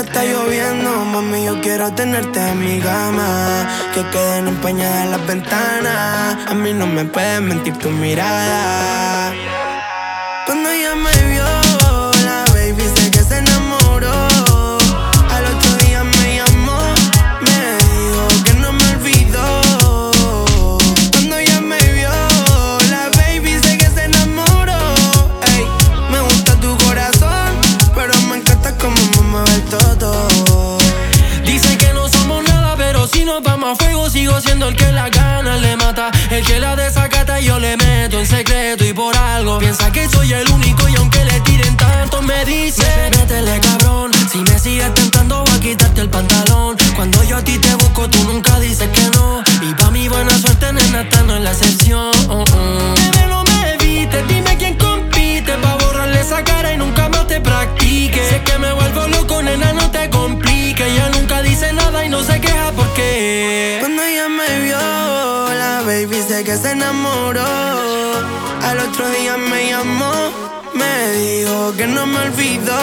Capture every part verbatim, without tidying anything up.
está lloviendo, mami, yo quiero tenerte en mi cama, que queden empañadas las ventanas. A mí no me puedes mentir tu mirada. Cuando ella me vio, la baby sé que se enamoró. Al otro día me llamó, me dijo que no me olvidó. Cuando ella me vio, la baby sé que se enamoró. Ey, me gusta tu corazón, pero me encanta como me mueve el todo. Dice que no somos nada, pero si nos vamos a fuego sigo siendo el que la gana le mata, el que la desacata y yo le meto en secreto y por algo piensa que soy el único y aunque le tiren tanto me dice métele cabrón, si me sigues tentando voy a quitarte el pantalón. Cuando yo a ti te busco tú nunca dices que no, y pa' mi buena suerte nena esta no es la excepción. uh -uh. Bebé no me evites, dime quién compite pa' borrarle esa cara y nunca más te practique. Sé que me vuelvo loco nena no te compliques, ella nunca dice nada y no se queja porque cuando ella me vio, la baby sé que se enamoró. Al otro día me llamó, me dijo que no me olvidó.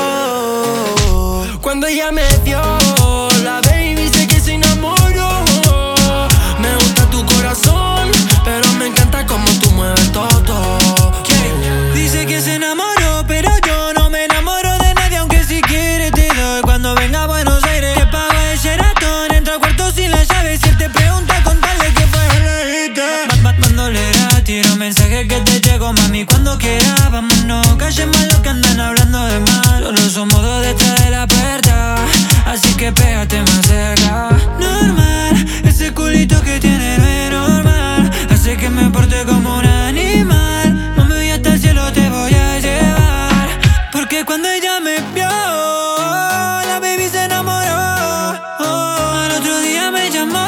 Cuando ella me vio, la baby sé que se enamoró. Me gusta tu corazón, pero me encanta como tú mueves todo. Yeah. Dice que se enamoró, pero yo no me enamoro de nadie, aunque si quieres te doy. Cuando venga a Buenos Aires te pago el Sheraton, entra al cuarto sin la llave, si él te pregunta contarle que fue la mándole gratis un mensaje que te llegó, mami, cuando quieras vámonos. Callemos lo que andan hablando de mal, solo somos dos detrás de la puerta, así que pégate más cerca. Normal, ese culito que tiene no es normal, hace que me porte como un animal. Mami, hasta el cielo te voy a llevar, porque cuando ella me vio, la baby se enamoró. Oh, al otro día me llamó,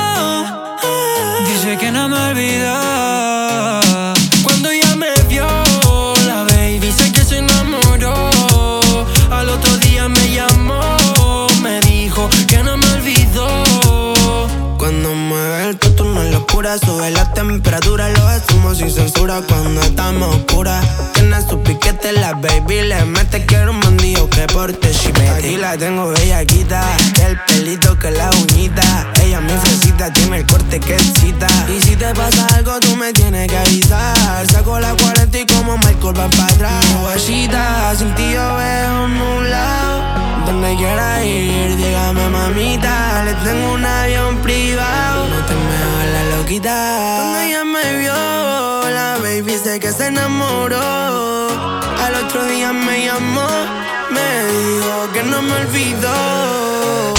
dice que no me olvidó. Cuando ella me vio, la baby sé que se enamoró. Al otro día me llamó, me dijo que no me olvidó. Cuando mueve el toto no es locura, sube la temperatura, lo hacemos sin censura cuando estamos oscuras. Tiene su piquete, la baby le mete, quiero un bandido que porte chipete. Aquí la tengo bellaquita, el pelito que la uñita. Ella mi fresita, tiene el corte que excita. Y si te pasa algo tú me tienes que avisar, saco la cuarenta y como Michael va para atrás. Guachita, sin ti yo veo nublado, donde quiera ir, dígame mamita, le tengo un avión privado, no te me hagas la loquita. Cuando ella me vio, la baby sé que se enamoró. Al otro día me llamó, me dijo que no me olvidó.